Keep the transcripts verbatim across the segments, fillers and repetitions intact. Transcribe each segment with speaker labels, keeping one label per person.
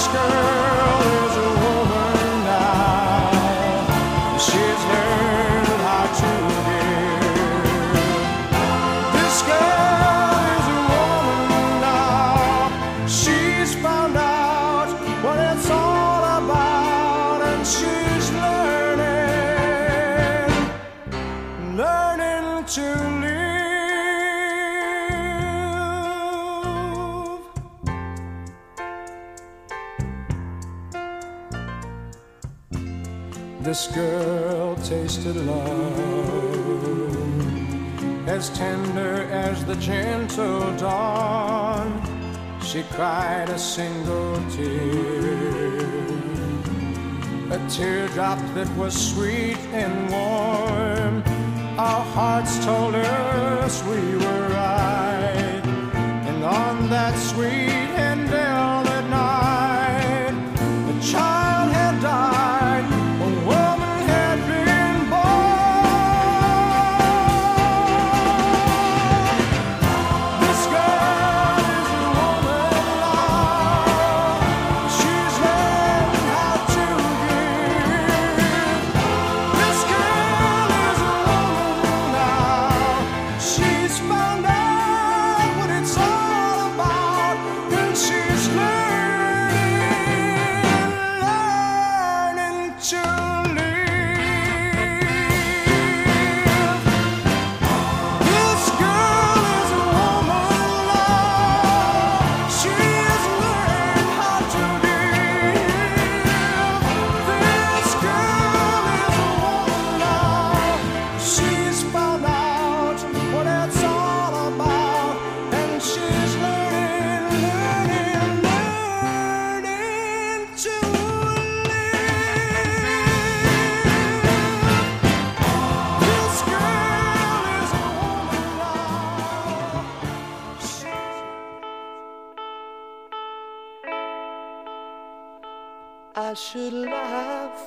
Speaker 1: girl is a woman now. She's learned how to give. This girl is a woman now. She's found out what it's all about, and she's learning, learning to live. This girl tasted love, as tender as the gentle dawn. She cried a single tear, a teardrop that was sweet and warm. Our hearts told us we were right, and on that sweet and velvet night, the child had died. A woman had been born. This girl is a woman now. She's learned how to give. This girl is a woman now. She's found out what it's all about, and she's learning, learning to
Speaker 2: I should laugh,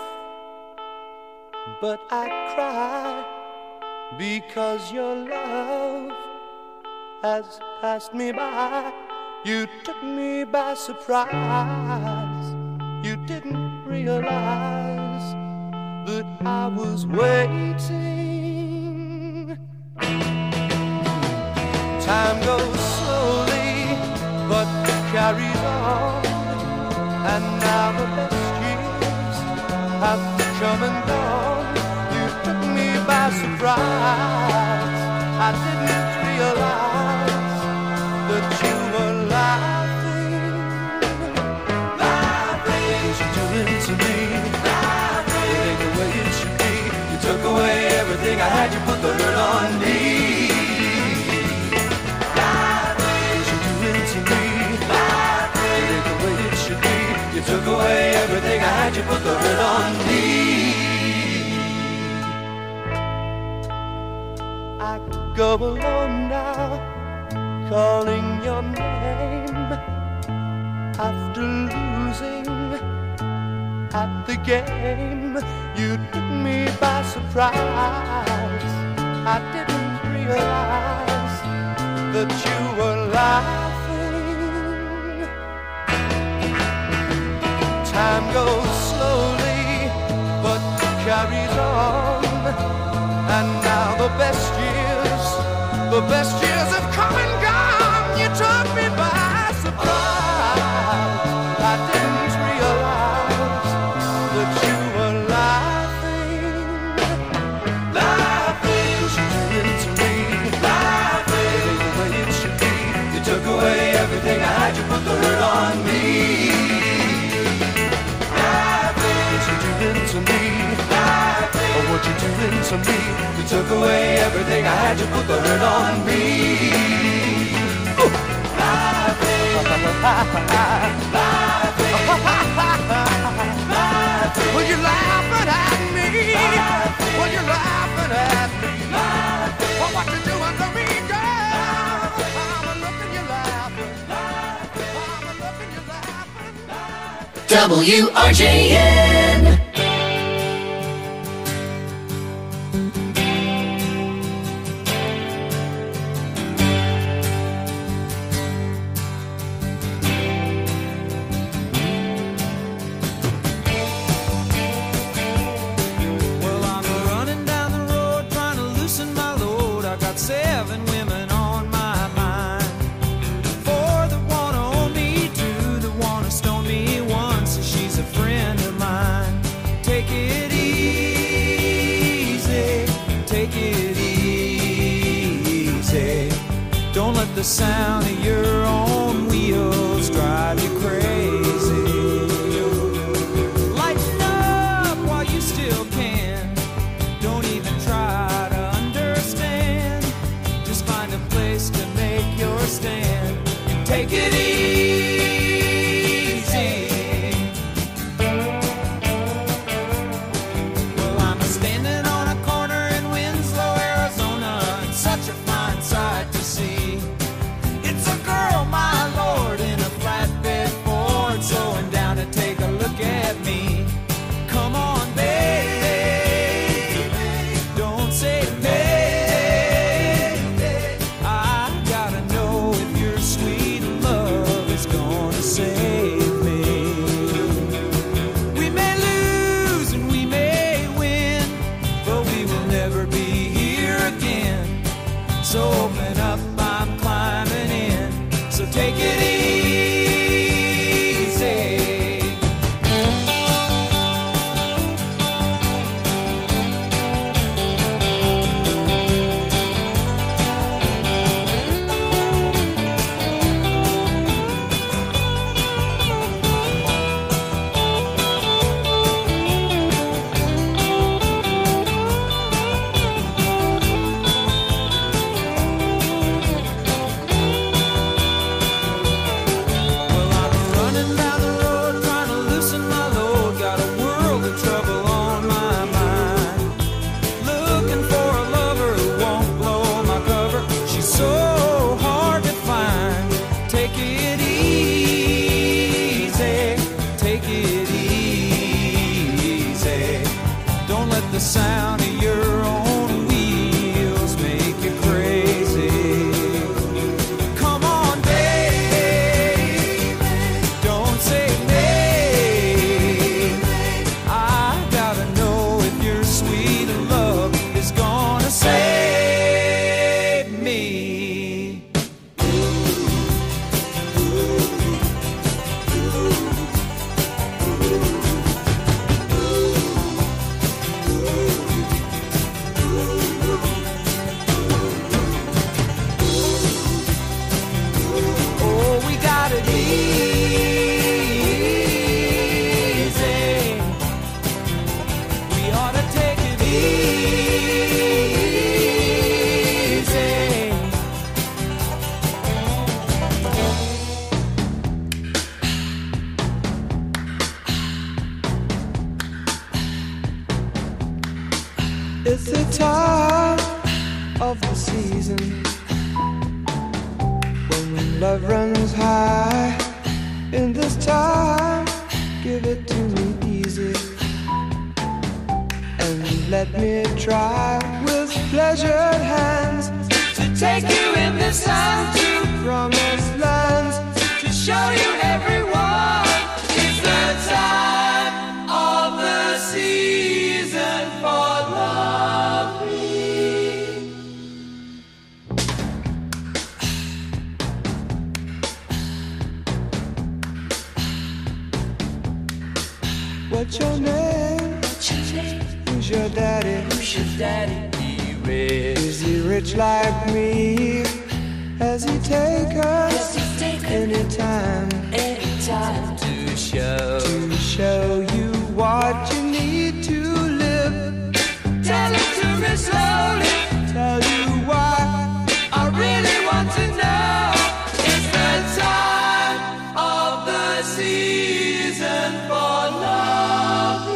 Speaker 2: but I cry, because your love has passed me by. You took me by surprise. You didn't realize that I was waiting. Time goes slowly, but carries on, and now the best years have come and gone. You took me by surprise. I didn't realize that you were laughing, laughing. What you doing to me? Laughing. It ain't the way it should be. You took away everything I had. You put the hurt on me. Laughing. What you doing to me? Laughing. It ain't the way it should be. You took away everything I had. You put the hurt on me. I go alone now, calling your name, after losing at the game. You took me by surprise. I didn't realize that you were laughing. Time goes slowly, but carries on, and now the best years, the best years have come and gone. You took me by surprise. I didn't realize that you were laughing, laughing. 'Cause you did it to me, laughing. It ain't the way it should be. You took away everything I had. You put the hurt on me. Laughing. 'Cause you did it to me, laughing. Oh, what you doing to me? You took away everything I had. You put the hurt on me. Ooh. Laughing, laughing, laughing. Well, you're laughing at me. Laughing. Well, you're laughing at me. Laughing. Well, what you doing to me, girl? I'm a looking, you laughing. Laughing. I'm a looking, you laughing.
Speaker 3: W R J N.
Speaker 1: the sound of your own wheels drive you crazy. Lighten up while you still can. Don't even try to understand. Just find a place to make your stand and take it easy. Well, I'm standing on a corner in Winslow, Arizona, and such a fine sight to see. It's a girl, my lord, in a flatbed Ford, slowing down to take a look at me. Come on, baby, don't say maybe. I gotta know if your sweet love is gonna save me. We may lose and we may win, but we will never be here again. So open up, I'm climbing in. So take it easy. Well, I'm running down the road trying to loosen my load. Got a world of trouble on my mind. Looking for a lover who won't blow my cover. She's so hard to find. Take it easy. Take it easy. Don't let the sound of your own wheels make you crazy. Come on, baby, don't say maybe. I gotta know if your sweet love is gonna save me. Oh, we got it easy. We ought to take it easy.
Speaker 2: It's the time of the season when love runs high. In this time, give it to me easy and let me try with pleasured hands to take you in this time to promised lands, to show you everyone. It's the time of the season for loving. What's your name? Who's your daddy? Who's your daddy? He rich. Is he rich like me? Has he take us anytime? Anytime to show to show you what you need to live. Tell it to me slowly. Tell you why I really want to know. It's the time of the season for loving.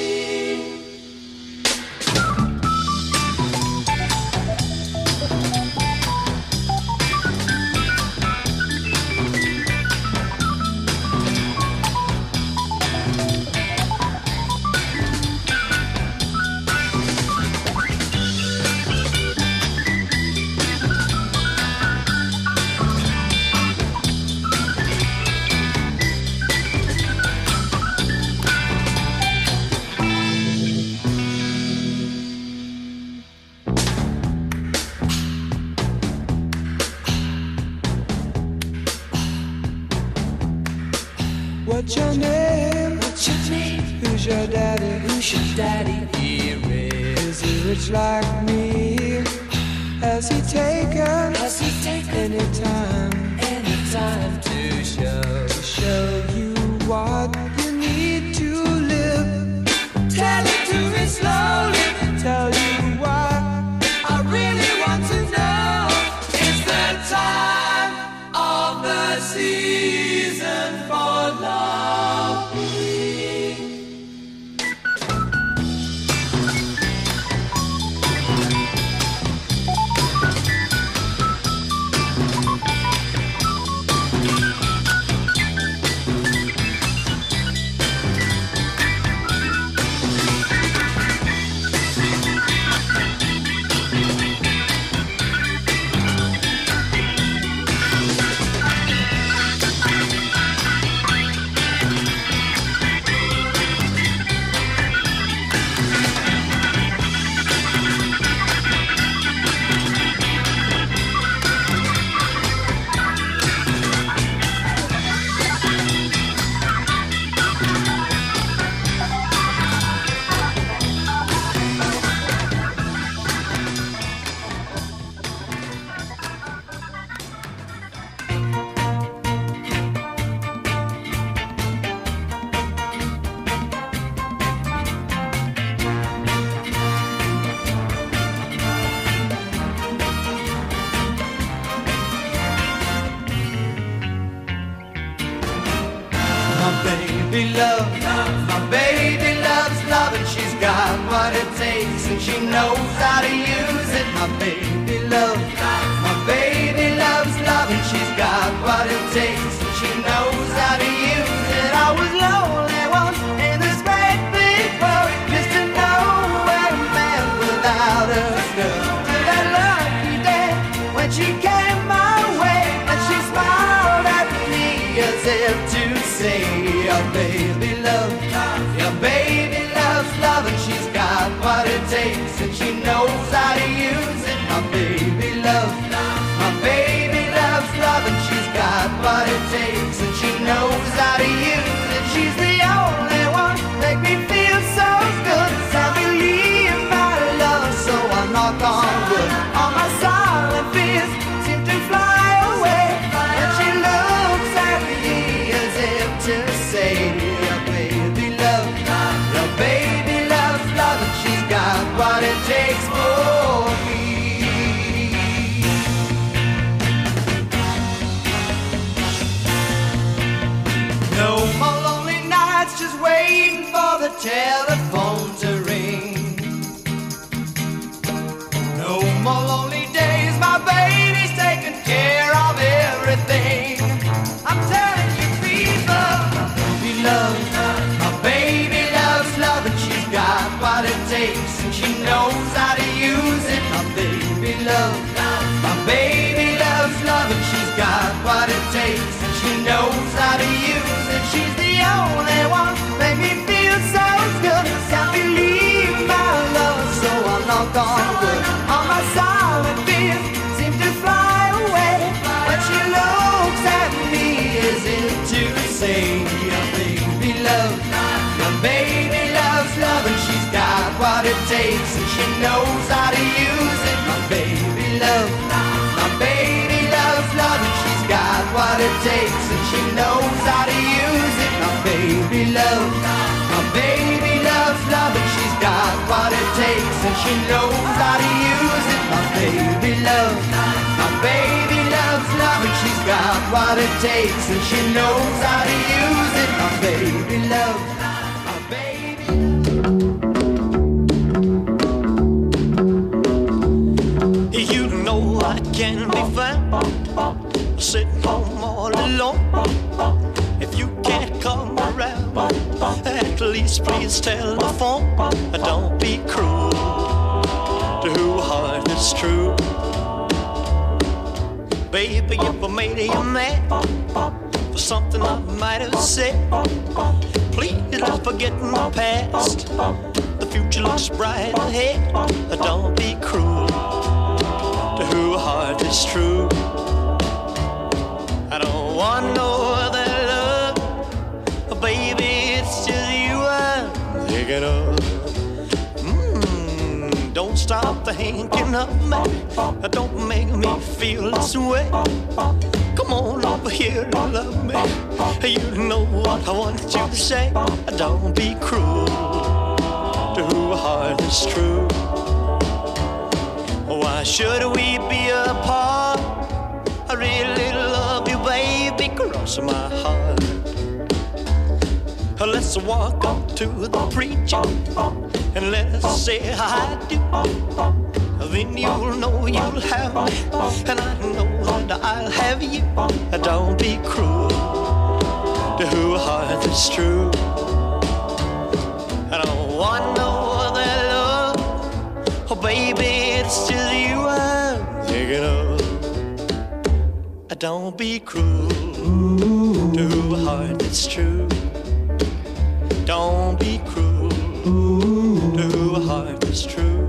Speaker 2: What's your name? What's your name? Who's your daddy? Who's your daddy? He rich. Is he rich like me? Has Has he taken,
Speaker 1: Has he taken
Speaker 2: any time
Speaker 1: any time
Speaker 2: to show, show you what you need to live?
Speaker 1: tell it to me slowly?
Speaker 2: Tell you why
Speaker 1: I really want to know. It's the time of the season for love.
Speaker 2: baby love. My baby loves love and she's got what it takes and she knows how to use it. My baby love. My baby loves love and she's got what it takes and she knows how to use it. I was lonely once in this great big world, just to know where a man without a girl. Till that lucky day when she came my way and she smiled at me as if to say, your baby love, your baby loves love and she's got what it takes and she knows how to use it. My baby love, my baby loves love and she's got what it takes and she knows how to use it. She's the only one make me feel so good. I believe my love, so I knock on wood. All my silent fears seem to fly away and she looks at me as if to say, your baby love, your baby loves love and she's got what it takes for me. No more lonely nights just waiting for the telephone to ring. No more lonely days, my baby's taking care of everything. I'm telling you people, baby love, my baby loves love and she's got what it takes and she knows how to use it. My baby love, my baby loves love and she's got what it takes and she knows how to use it. She's the only one make me feel so good. Can't believe my love, so I knock on wood. All my silent fears seem to fly away when she looks at me as if to say, your baby love, your baby loves love and she's got what it takes and she knows how to use it. My baby love, my baby loves love and she's got what it takes and she knows how to use it. My baby love, my baby loves love and she's got what it takes and she knows how to use it. My baby love, my baby loves love and she's got what it takes and she knows how to use it. My baby love, my baby.
Speaker 4: You know I can be found sitting home all alone. If you can't come around, at least please telephone. Don't be cruel to who heart is true. Baby, if I made you mad for something I might have said, please don't forget my past. The future looks bright ahead. Don't be cruel to who heart is true. I don't want no other love, baby, it's just you I'm thinking of. Mmm, don't don't stop thinking of me. Don't make me feel this way. Come on over here and love me. You know what I want you to say. Don't be cruel to a heart that's true. Why should we be apart? I really love you, baby, cross my heart. Let's walk up to the preacher and let's say I do. Then you'll know you'll have me, and I know that I'll have you. Don't be cruel to a heart that's true. I don't want no other love, oh baby, it's just you I'm thinking of. Don't be cruel to a heart that's true. Don't be cruel to a heart that's true.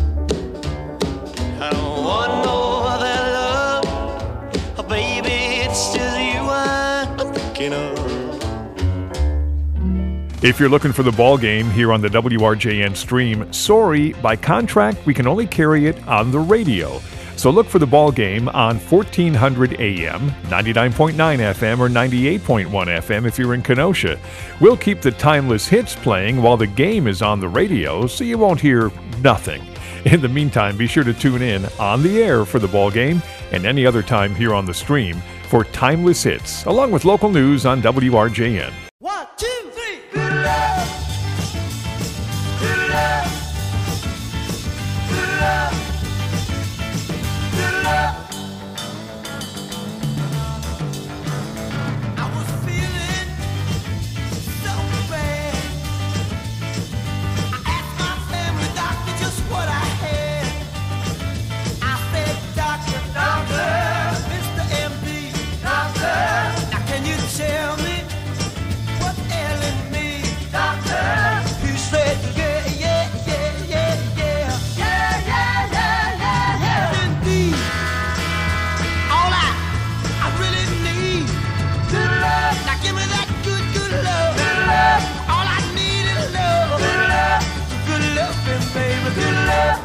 Speaker 4: I don't want no other love, oh baby, it's just you I'm thinking of.
Speaker 5: If you're looking for the ball game here on the W R J N stream, sorry, by contract we can only carry it on the radio. So look for the ball game on fourteen hundred A M, ninety-nine point nine F M, or ninety-eight point one F M if you're in Kenosha. We'll keep the timeless hits playing while the game is on the radio, so you won't hear nothing. In the meantime, be sure to tune in on the air for the ball game and any other time here on the stream for timeless hits, along with local news on W R J N.
Speaker 1: One, two, three. Good love. Good love. Good love. Good love. I was feeling so bad. I asked my family doctor just what I had. I said, Doctor, Doctor, Mister M D, Doctor, now can you tell me what's ailing me, Doctor? He said, yeah, yeah, yeah, yeah, yeah. Yeah, yeah, yeah, yeah, yeah. Indeed, all I, I really need, good love. Now give me that good, good love. Good love. All I need is love. Good love. Good loving, baby, good love.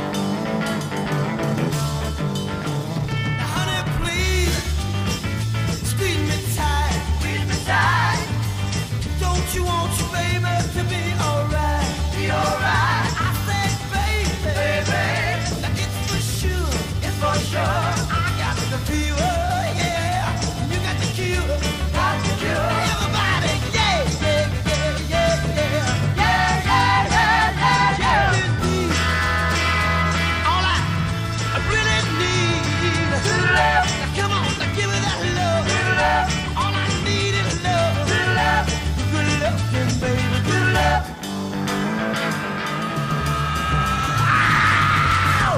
Speaker 1: Now, honey, please, squeeze me tight. Squeeze me tight. Don't you want your baby to be alright? Be alright. I said, baby, baby, now it's for sure, it's for sure. I got the fever, yeah. You got the cure, got the cure. Everybody, yeah, yeah, yeah, yeah, yeah, yeah, yeah, yeah, yeah, yeah. Indeed, all I, I really need, good love. Now come on, now give me that love, good love. All I need is love, good love. Good loving, baby, good love. Ow!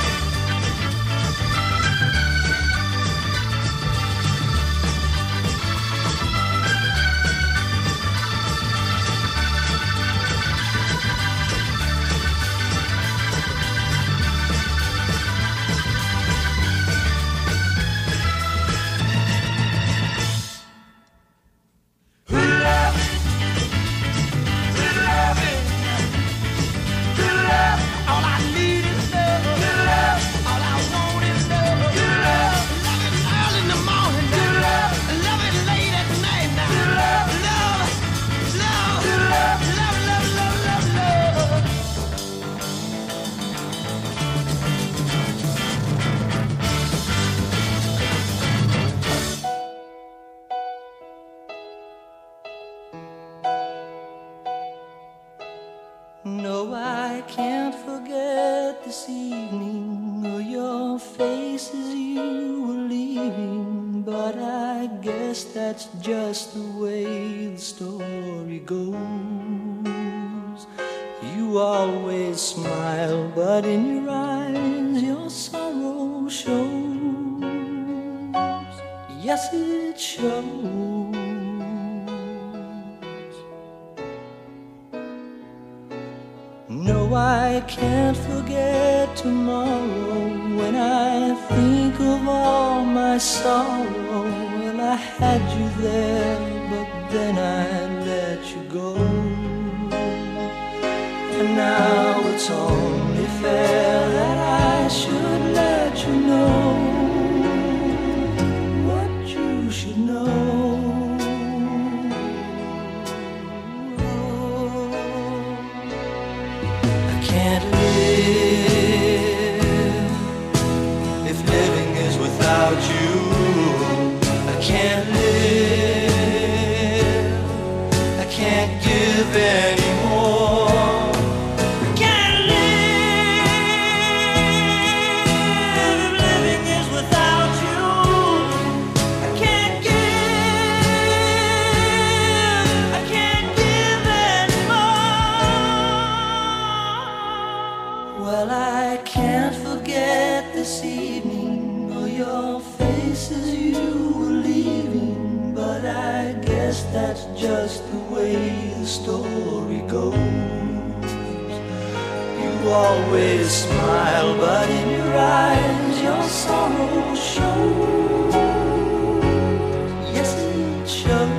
Speaker 1: Good love. Good loving. Good love. All I need is love. Good love. All I want is love. Good love. Love it early in the morning. Good love. Love it late at night now. Good love. Love. Love. Good love. Love, love, love, love, love.
Speaker 6: No, I can't forget this evening or your face as you were leaving. But I guess that's just the way the story goes. You always smile, but in your eyes your sorrow shows. Yes, it shows. No, I can't forget tomorrow when I think of all my sorrow. Well, I had you there, but then I let you go. And now it's only fair that I should let you know what you should know. I can't live if living is without you. I can't live, I can't give anymore. I can't live if living is without you. I can't give, I can't give anymore. Well, I can't forget this evening or your faces you were leaving, but I guess that's just the way the story goes. You always smile, but in your eyes your sorrow shows. Yes, it shows.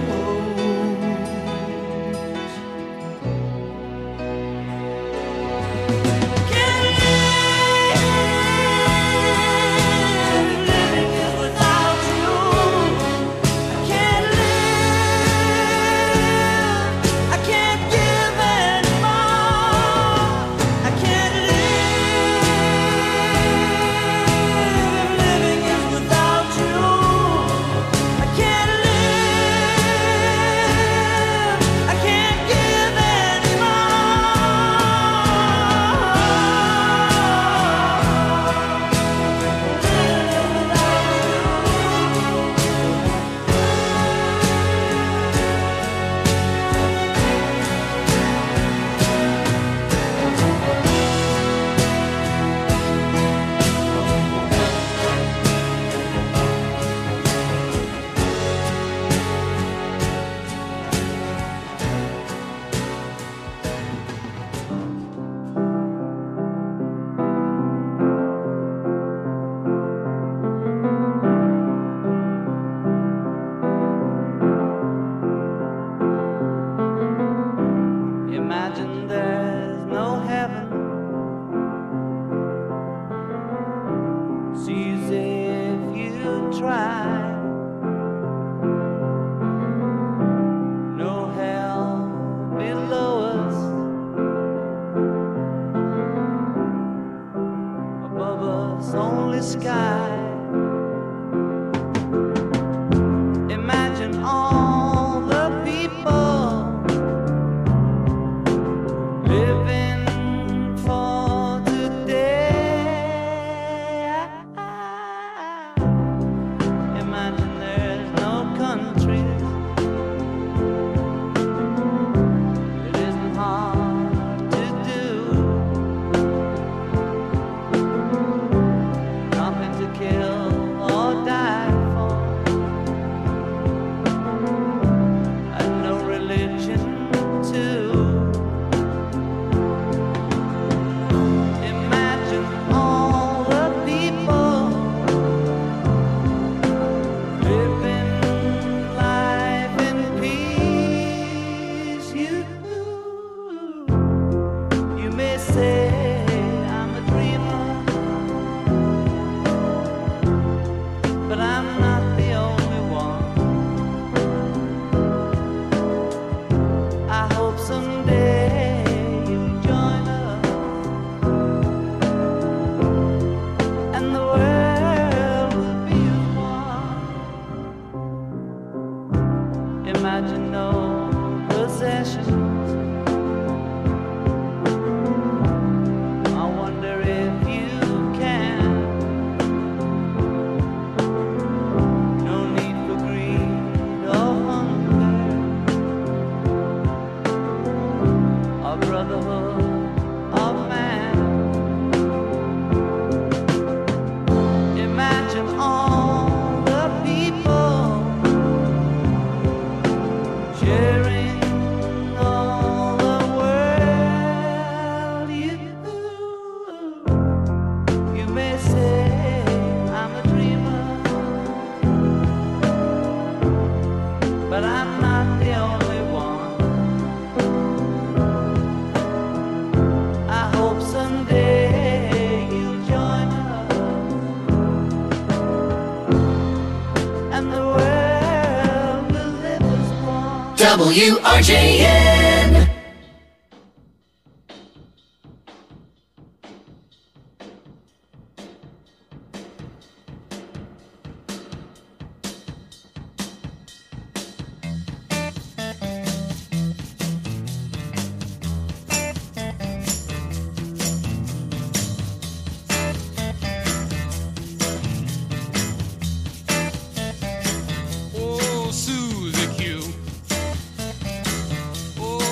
Speaker 6: Imagine there's no heaven. It's easy if you try. No hell below us. Above us only sky. Imagine all the people living for today. Imagine there's no countries. It isn't hard to do. Nothing to kill or die for. And no religion too. Imagine all the people living life in peace. You, you may say I'm a dreamer, but I'm not the only one. I hope someday you'll join us and the world will be one. Imagine no possessions. I wonder if you can. No need for greed or hunger, or brotherhood of man. Imagine all the people sharing
Speaker 3: W R J N.
Speaker 2: Oh, Susie Q. Oh,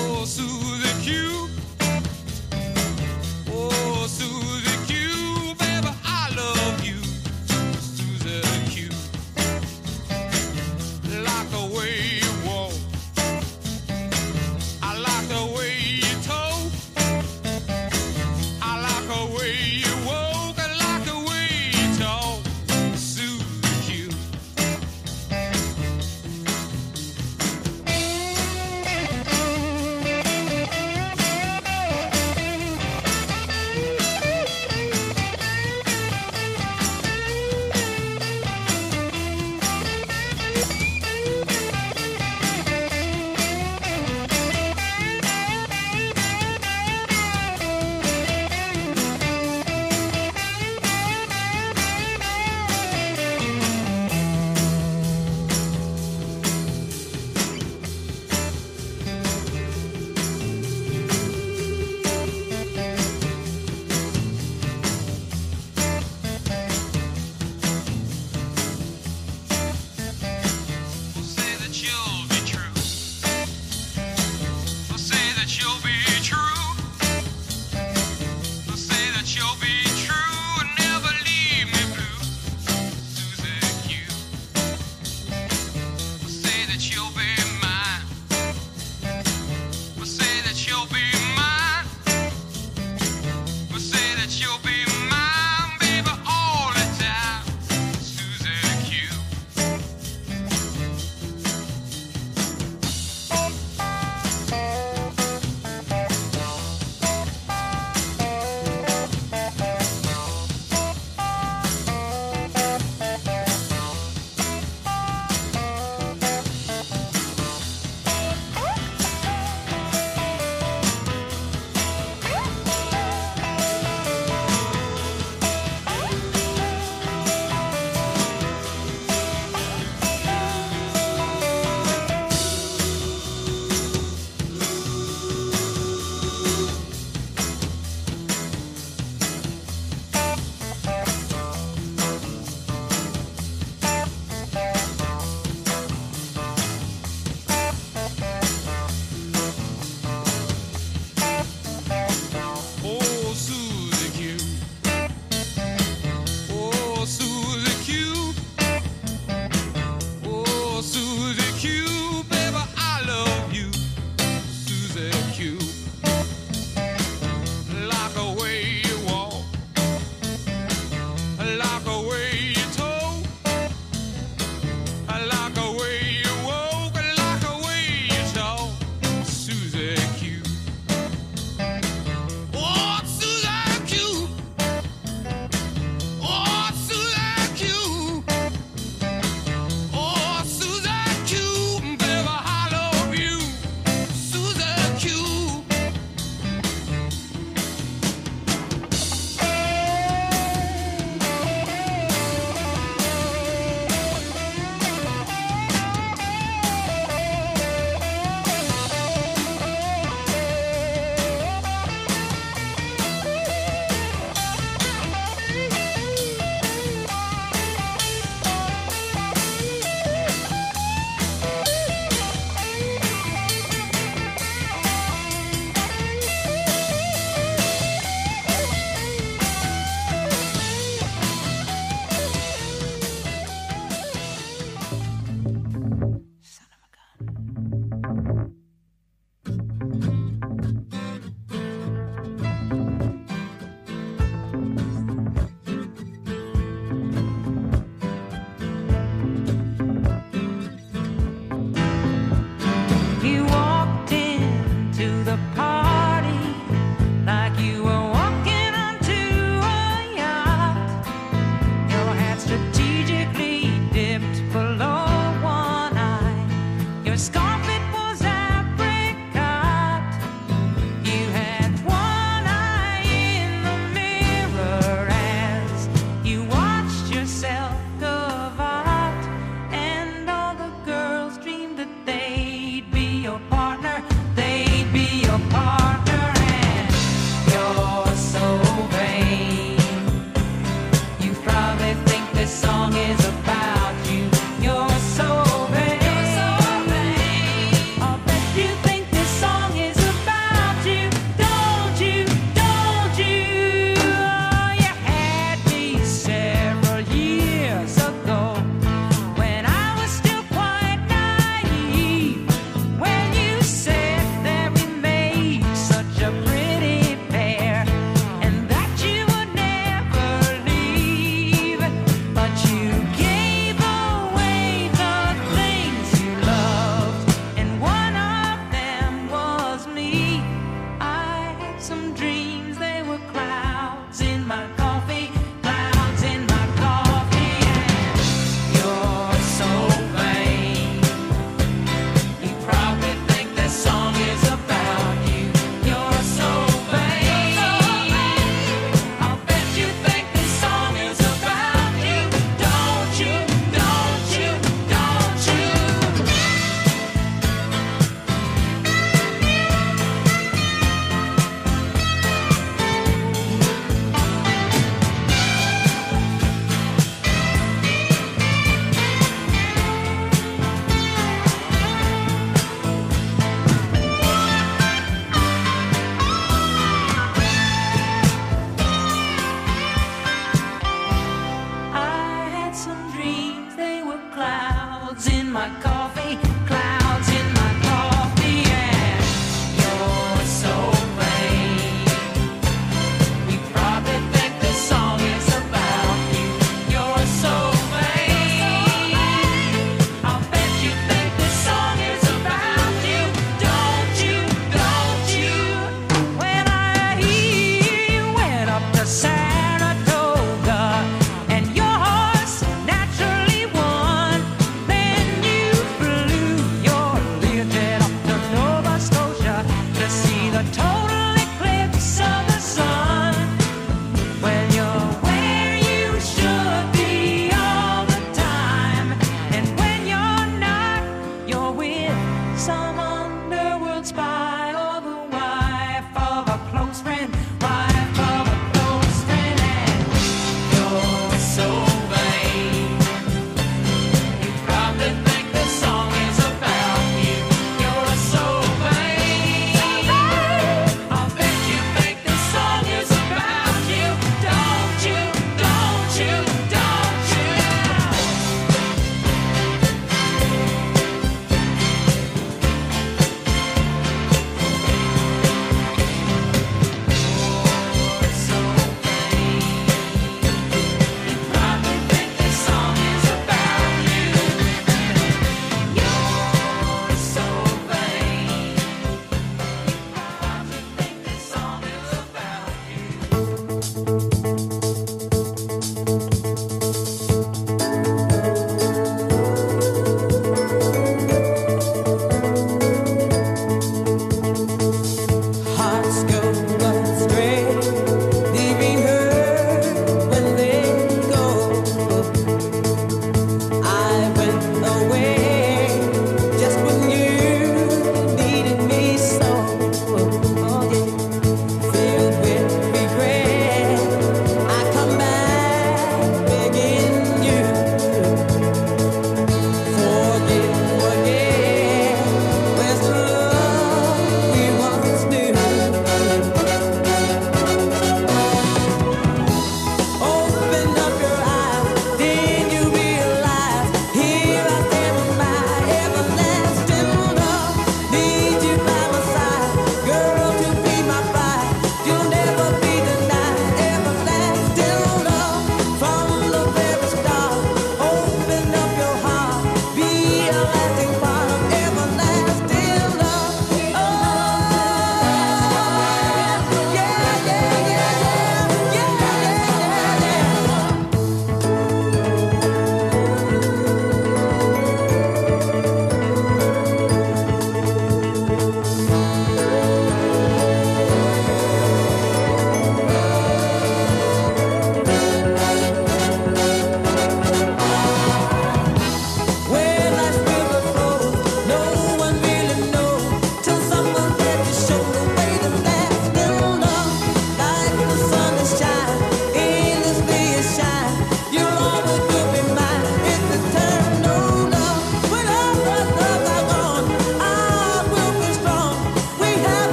Speaker 6: your partner and you're so vain. You probably think this song is about you. You're so vain. You're so vain. I'll bet you think this song is about you. Don't you? Don't you? Oh, you had me several years ago when I was still quite naive. When you said that we made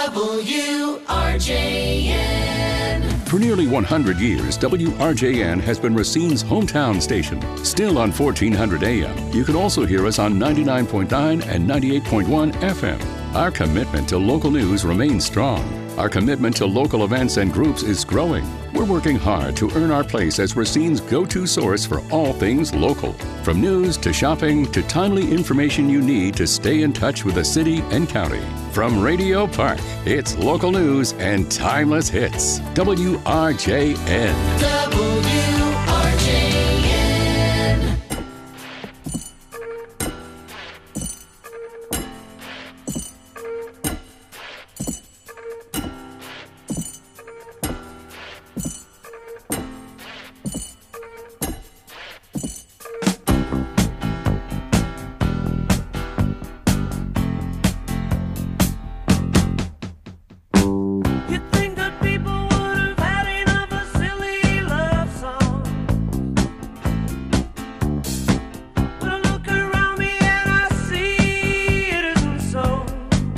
Speaker 3: W R J N.
Speaker 7: For nearly one hundred years, W R J N has been Racine's hometown station. Still on fourteen hundred A M, you can also hear us on ninety-nine point nine and ninety-eight point one F M. Our commitment to local news remains strong. Our commitment to local events and groups is growing. We're working hard to earn our place as Racine's go-to source for all things local. From news to shopping to timely information you need to stay in touch with the city and county. From Radio Park, it's local news and timeless hits. W R J N.
Speaker 3: W R J N.
Speaker 6: You'd think that people would have had enough of silly love songs. But I look around me and I see it isn't so.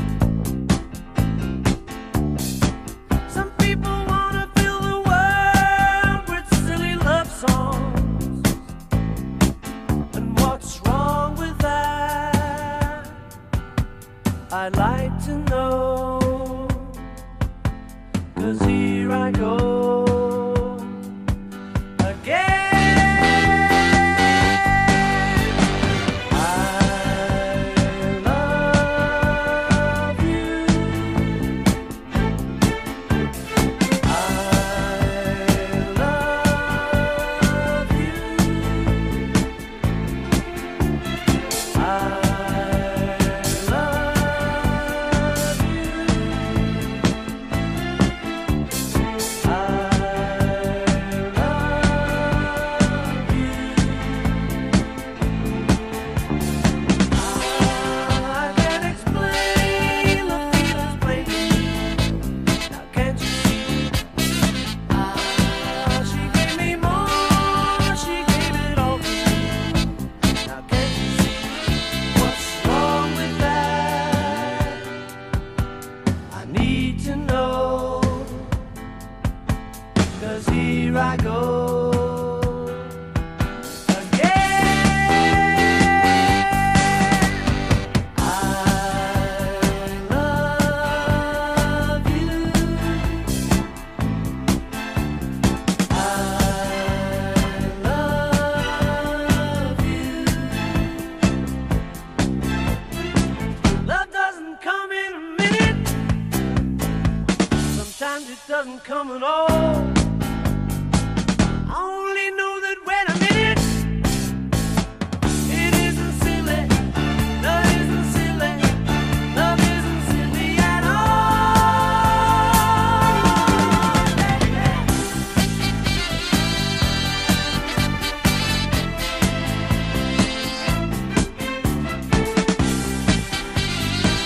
Speaker 6: Some people want to fill the world with silly love songs. And what's wrong with that? I'd like to know. 'Cause here I go again. I love you. I love you. I love I can't explain the feelings plainly. Now can't you see? Ah, she gave me more, she gave it all to me. Now can't you see what's wrong with that? I need to know. 'Cause here I go again. I love you. I love you. Love doesn't come in a minute. Sometimes it doesn't come at all. I only know that when I'm in it, it isn't silly. Love isn't silly. Love isn't silly at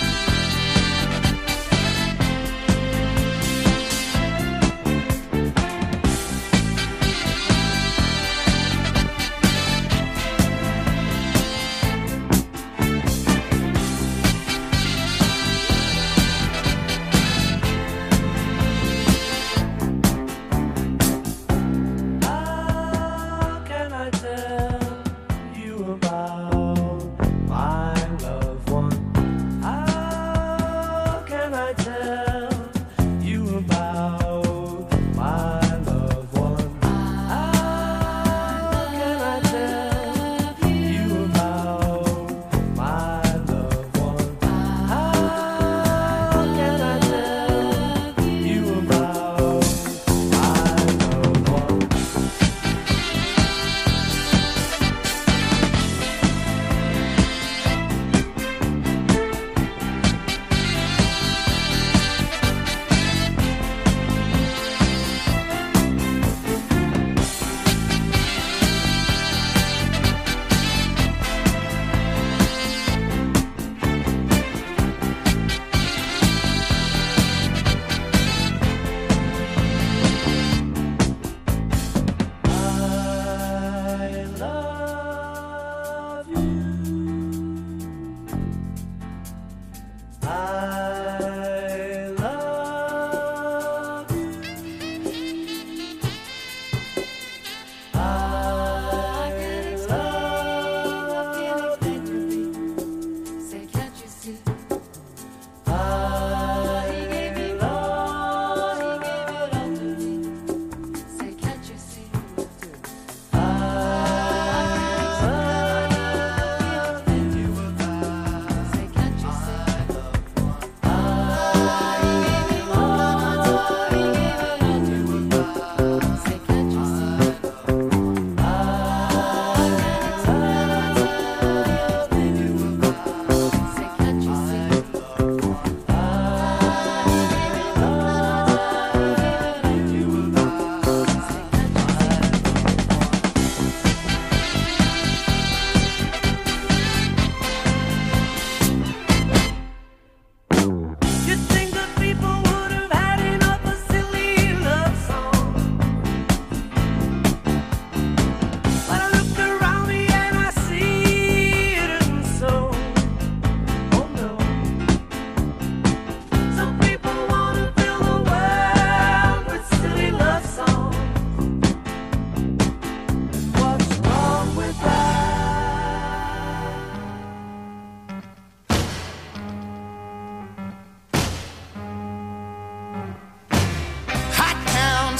Speaker 6: all.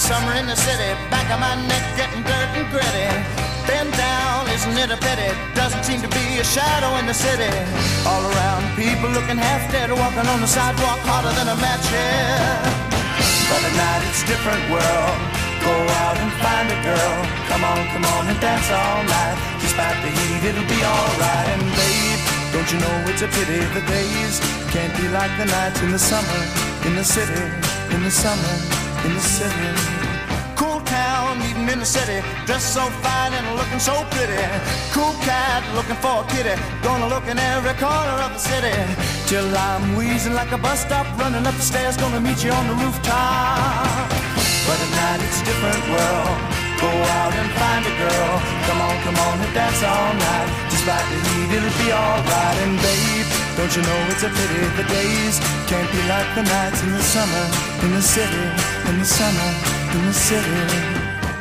Speaker 1: summer in the city, back of my neck getting dirt and gritty. Bend down, isn't it a pity? Doesn't seem to be a shadow in the city. All around, people looking half dead, walking on the sidewalk harder than a match here. But at night it's a different world. Go out and find a girl. Come on, come on and dance all night. Despite the heat, it'll be alright. And babe, don't you know it's a pity the days can't be like the nights in the summer, in the city, in the summer, in the city. Cool town, meeting in the city, dressed so fine and looking so pretty. Cool cat, looking for a kitty, gonna look in every corner of the city. Till I'm wheezing like a bus stop, running up the stairs, gonna meet you on the rooftop. But at night it's a different world. Go out and find a girl. Come on, come on and dance all night. Despite the heat, it'll be alright. And babe, don't you know it's a pity the days can't be like the nights in the summer, in the city, in the summer, in the city.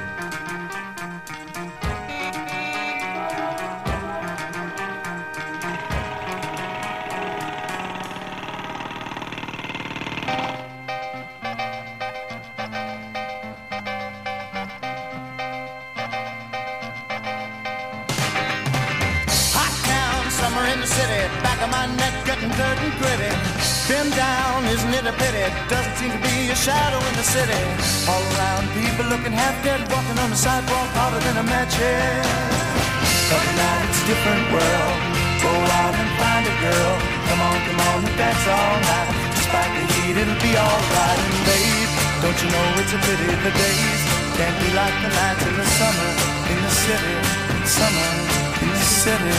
Speaker 1: Doesn't seem to be a shadow in the city. All around, people looking half dead, walking on the sidewalk harder than a match head. But now it's a different world. Go out and find a girl. Come on, come on and dance all night. Despite the heat, it'll be alright. And babe, don't you know it's a pity the days can't be like the nights in the summer, in the city, summer, in the city.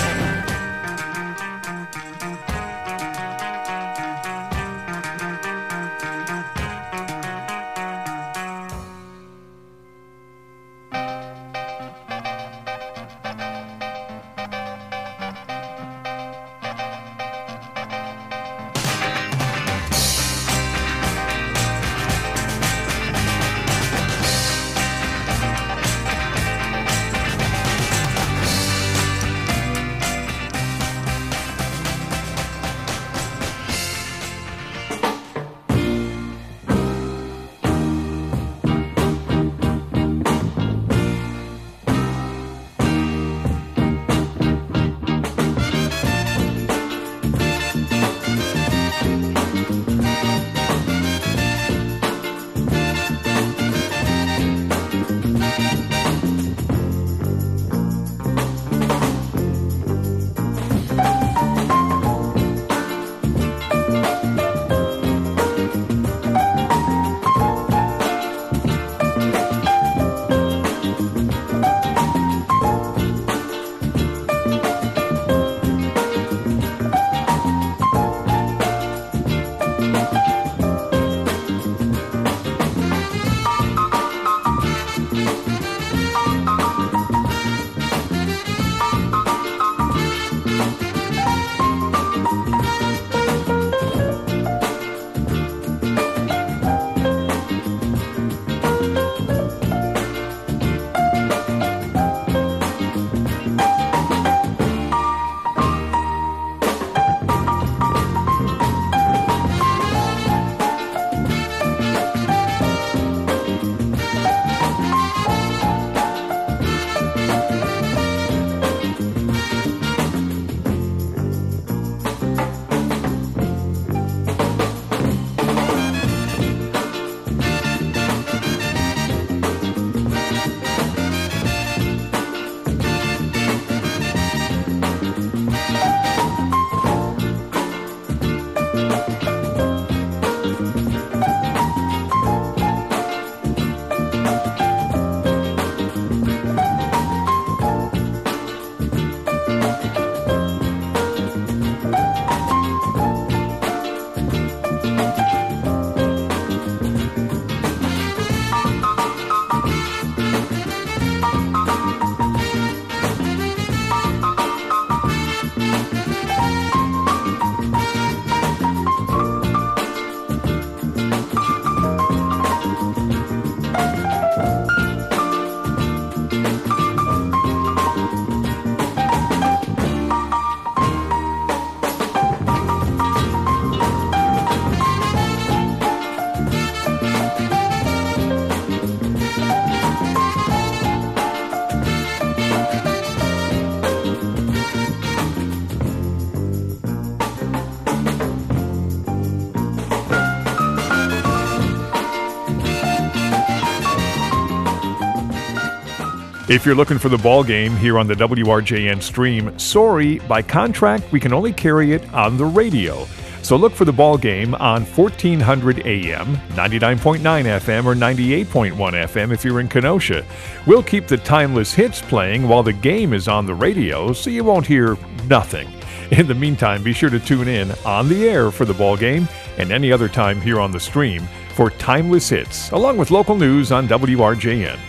Speaker 5: If you're looking for the ball game here on the W R J N stream, sorry, by contract, we can only carry it on the radio. So look for the ball game on fourteen hundred A M, ninety-nine point nine F M, or ninety-eight point one F M if you're in Kenosha. We'll keep the timeless hits playing while the game is on the radio, so you won't hear nothing. In the meantime, be sure to tune in on the air for the ball game and any other time here on the stream for timeless hits, along with local news on W R J N.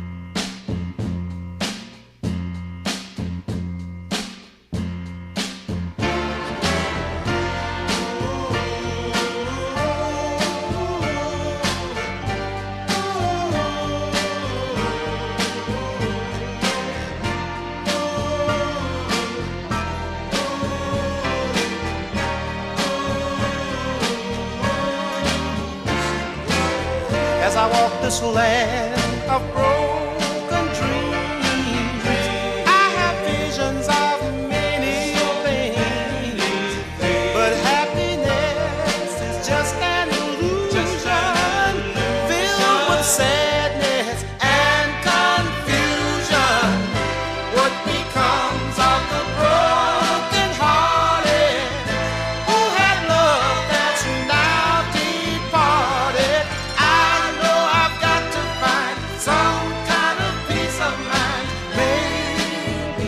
Speaker 1: As I walk this land of broken dreams, I have visions of many things, but happiness is just an illusion, filled with sadness and confusion. What becomes of the broken hearted who had love that's now departed? Some kind of peace of mind, maybe.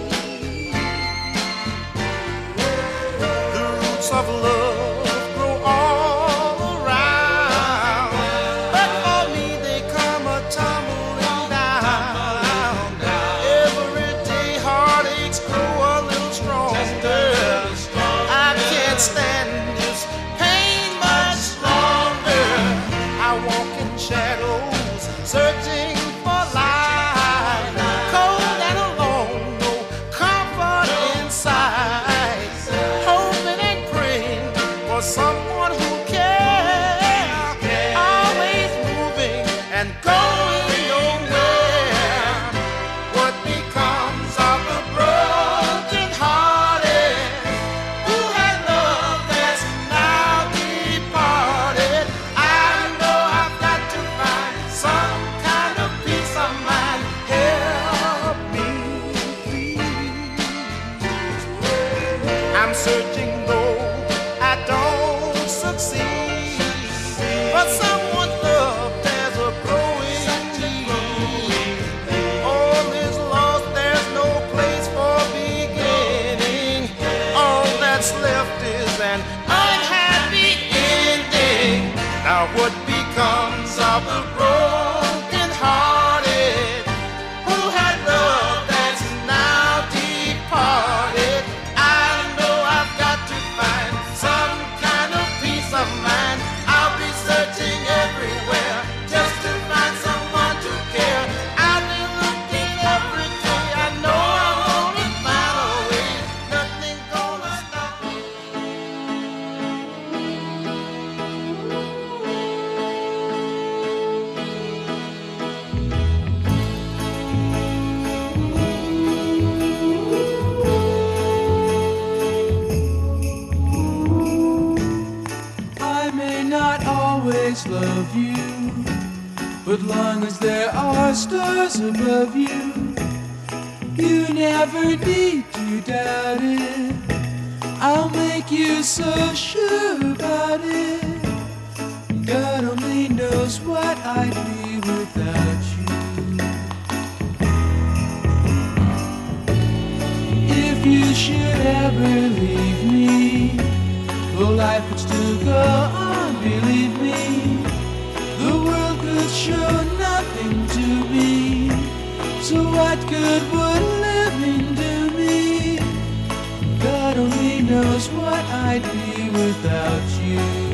Speaker 1: The roots of love grow all around, but for me they come a tumbling down. Every day heartaches grow a little stronger. I can't stand this pain much longer. I walk in shadows, searching for light, cold and alone, no comfort inside, hoping and praying for someone who cares, always moving and going nowhere. What becomes of the broken hearted who had love that's now departed? I know I've got to find some kind of peace of mind. Help me, please. I'm searching though I don't succeed, but someone's love there's a growing need. All is lost, there's no place for beginning. All that's left is an unhappy ending. Now what becomes of the broken hearted who had love that's now departed? I know I've got to find some kind of peace of mind. I'll be searching everywhere just to find someone to care. I've been looking every day. I know I'm gonna find a way. Nothing's gonna stop me.
Speaker 6: I may not always love you, but long as there are stars above you, you never need to doubt it. I'll make you so sure about it. God only knows what I'd be without you. If you should ever leave me, well, life would still go on, believe me. The world could show nothing to me, so what good would living do me? God only knows what I'd be without you.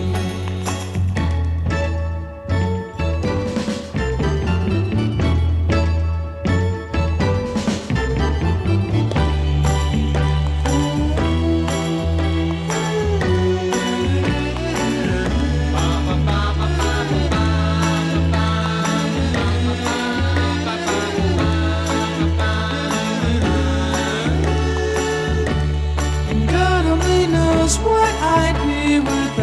Speaker 6: What I'd be without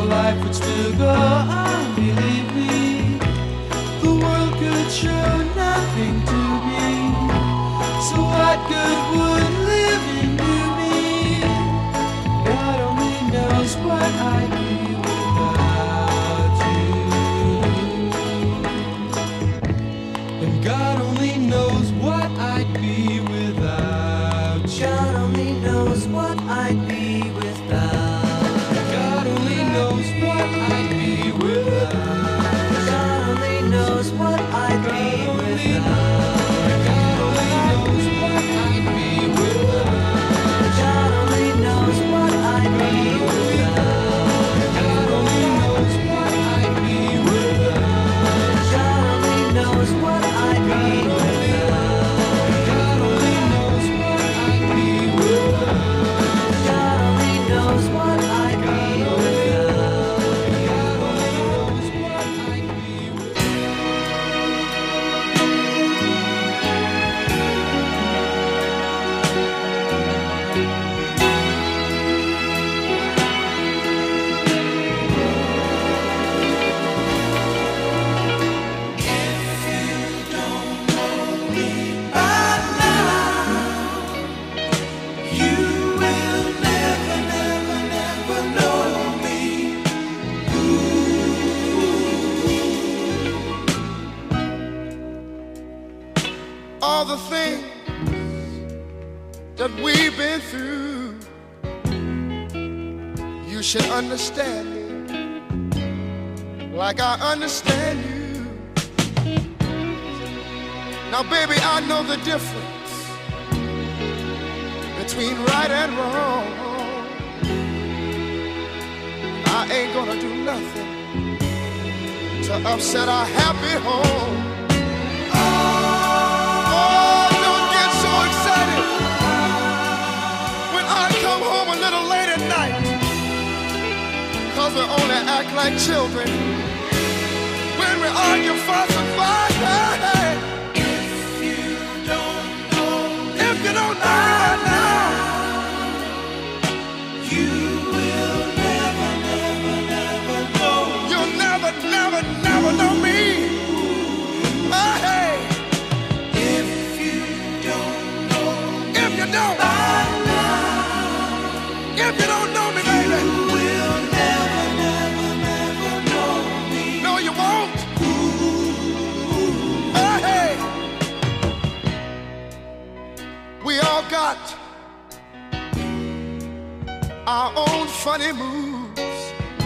Speaker 6: life would still go on, believe me. The world could show nothing to me. So what good would living do me? God only knows what I'd be without you. And God only knows what I'd be without you. God only knows what I'd be without. God only knows what I'd be without. God only knows what I'd be without. God only knows what I'd be without. God only knows what I'd be without. God only knows what I'd be without. God only knows what I'd be without. God only knows what I'd be without. God only knows what I'd be without. God only knows what I'd be
Speaker 2: all the things that we've been through, you should understand me like I understand you. Now, baby, I know the difference between right and wrong. I ain't gonna do nothing to upset our happy home. Oh, don't get so excited when I come home a little late at night, 'cause we only act like children when we argue, fuss, and fight. Hey, hey. If you don't know, if you don't know me by now, you will never, never, never know. You'll never, never, never know me. Oh, hey. If you don't know, if you don't, if you don't know me, baby, you will never, never, never know me. No, you won't. Oh, hey. We all got our own funny moves.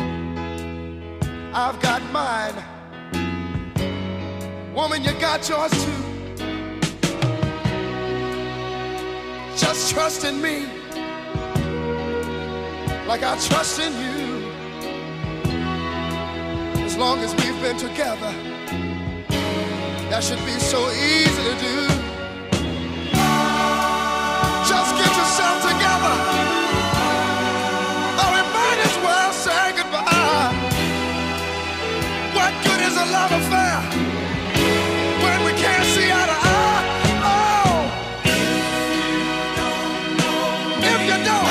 Speaker 2: I've got mine. Woman, you got yours too. Just trust in me like I trust in you. As long as we've been together, that should be so easy to do. Just get yourself together, or we might as well say goodbye. What good is a love affair when we can't see eye to eye? Oh, if you don't,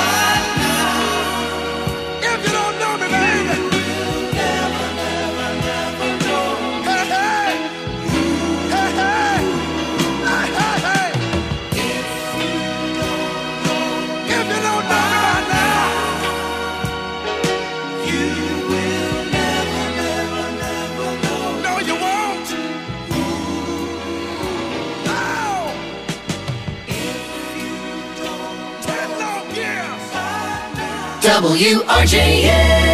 Speaker 2: if you don't know me, baby, you'll never, never, never know me. Hey, hey, hey, hey, hey, hey, hey. If you don't know, if you don't know me by now, you will never, never, never know. No, you won't. No. If you don't, ten long years.
Speaker 3: W R J N.